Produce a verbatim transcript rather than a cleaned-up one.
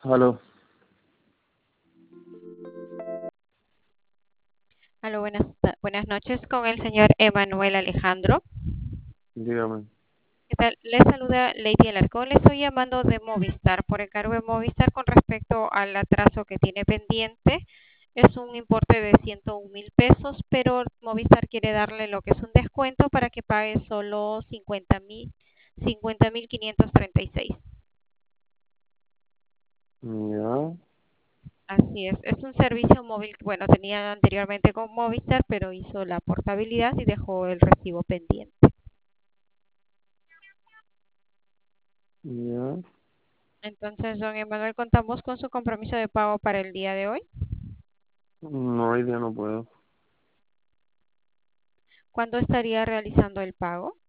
Aló, Aló, buenas, ta- buenas noches con el señor Emanuel Alejandro. dígame. ¿Qué tal? Le saluda Lady Alarcón. Le estoy llamando de Movistar por encargo de Movistar con respecto al atraso que tiene pendiente. Es un importe de ciento un mil pesos, pero Movistar quiere darle lo que es un descuento para que pague solo cincuenta mil, cincuenta mil quinientos treinta y seis. Ya, Así es, es un servicio móvil, que, bueno, tenía anteriormente con Movistar, pero hizo la portabilidad y dejó el recibo pendiente. ya. Entonces, don Emanuel, contamos con su compromiso de pago para el día de hoy. No, hoy día no puedo. ¿Cuándo estaría realizando el pago?